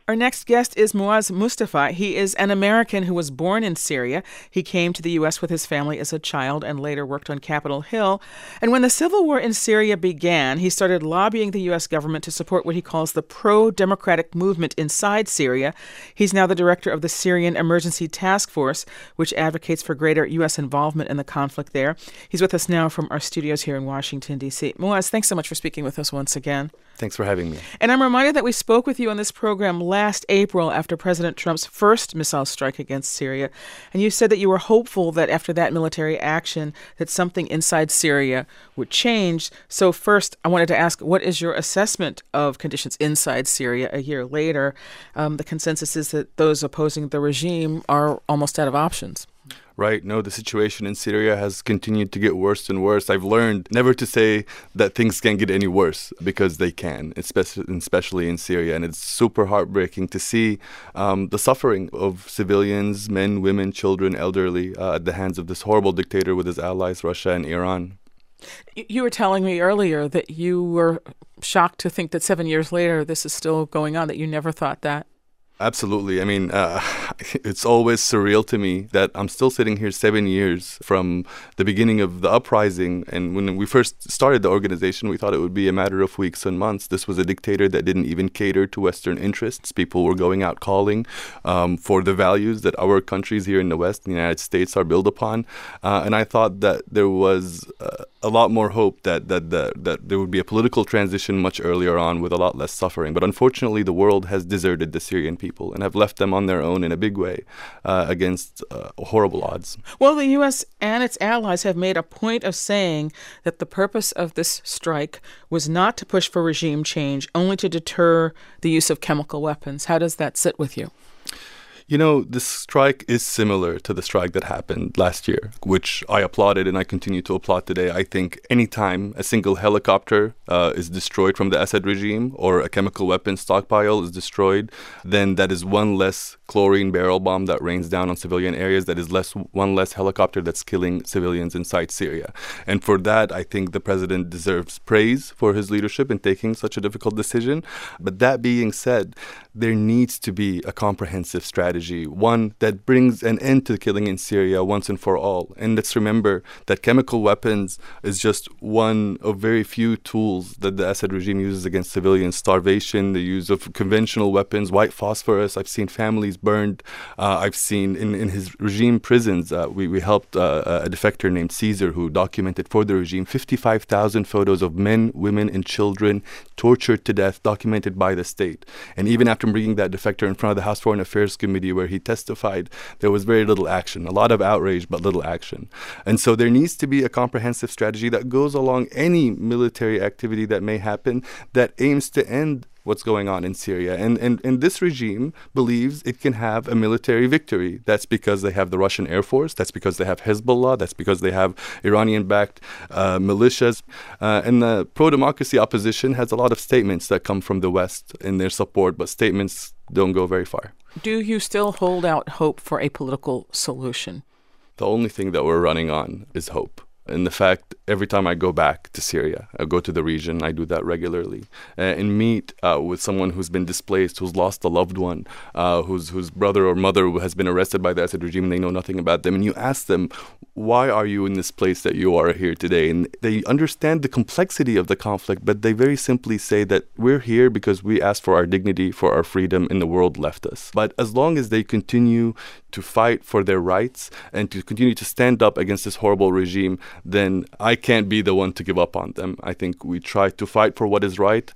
Our next guest is Moaz Mustafa. He is an American who was born in Syria. He came to the U.S. with his family as a child and later worked on Capitol Hill. And when the civil war in Syria began, he started lobbying the U.S. government to support what he calls the pro-democratic movement inside Syria. He's now the director of the Syrian Emergency Task Force, which advocates for greater U.S. involvement in the conflict there. He's with us now from our studios here in Washington, D.C. Moaz, thanks so much for speaking with us once again. Thanks for having me. And I'm reminded that we spoke with you on this program last April after President Trump's first missile strike against Syria. And you said that you were hopeful that after that military action that something inside Syria would change. So first, I wanted to ask, what is your assessment of conditions inside Syria a year later? The consensus is that those opposing the regime are almost out of options. Right. No, the situation in Syria has continued to get worse and worse. I've learned never to say that things can't get any worse, because they can, especially in Syria. And it's super heartbreaking to see the suffering of civilians, men, women, children, elderly, at the hands of this horrible dictator with his allies, Russia and Iran. You were telling me earlier that you were shocked to think that 7 years later this is still going on, that you never thought that. Absolutely. I mean, it's always surreal to me that I'm still sitting here 7 years from the beginning of the uprising. And when we first started the organization, we thought it would be a matter of weeks and months. This was a dictator that didn't even cater to Western interests. People were going out calling for the values that our countries here in the West, the United States, are built upon. And I thought that there was a lot more hope that there would be a political transition much earlier on with a lot less suffering. But unfortunately, the world has deserted the Syrian people and have left them on their own in a big way against horrible odds. Well, the U.S. and its allies have made a point of saying that the purpose of this strike was not to push for regime change, only to deter the use of chemical weapons. How does that sit with you? You know, this strike is similar to the strike that happened last year, which I applauded and I continue to applaud today. I think anytime a single helicopter is destroyed from the Assad regime or a chemical weapon stockpile is destroyed, then that is one less chlorine barrel bomb that rains down on civilian areas. That is one less helicopter that's killing civilians inside Syria. And for that, I think the president deserves praise for his leadership in taking such a difficult decision. But that being said, there needs to be a comprehensive strategy, one that brings an end to the killing in Syria once and for all. And let's remember that chemical weapons is just one of very few tools that the Assad regime uses against civilians. Starvation, the use of conventional weapons, white phosphorus. I've seen families burned. I've seen in his regime prisons, we helped a defector named Caesar who documented for the regime 55,000 photos of men, women, and children tortured to death, documented by the state. And even after bringing that defector in front of the House Foreign Affairs Committee where he testified, there was very little action, a lot of outrage, but little action. And so there needs to be a comprehensive strategy that goes along any military activity that may happen that aims to end what's going on in Syria. And this regime believes it can have a military victory. That's because they have the Russian Air Force. That's because they have Hezbollah. That's because they have Iranian-backed militias. And the pro-democracy opposition has a lot of statements that come from the West in their support, but statements don't go very far. Do you still hold out hope for a political solution? The only thing that we're running on is hope. And the fact, every time I go back to Syria, I go to the region, I do that regularly, and meet with someone who's been displaced, who's lost a loved one, whose brother or mother has been arrested by the Assad regime, and they know nothing about them. And you ask them, why are you in this place that you are here today? And they understand the complexity of the conflict, but they very simply say that we're here because we asked for our dignity, for our freedom, and the world left us. But as long as they continue to fight for their rights and to continue to stand up against this horrible regime, then I can't be the one to give up on them. I think we try to fight for what is right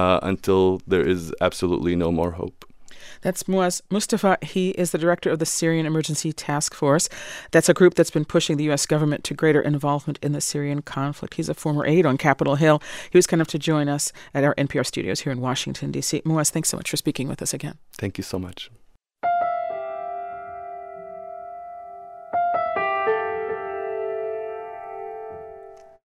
until there is absolutely no more hope. That's Moaz Mustafa. He is the director of the Syrian Emergency Task Force. That's a group that's been pushing the U.S. government to greater involvement in the Syrian conflict. He's a former aide on Capitol Hill. He was kind enough to join us at our NPR studios here in Washington, D.C. Moaz, thanks so much for speaking with us again. Thank you so much.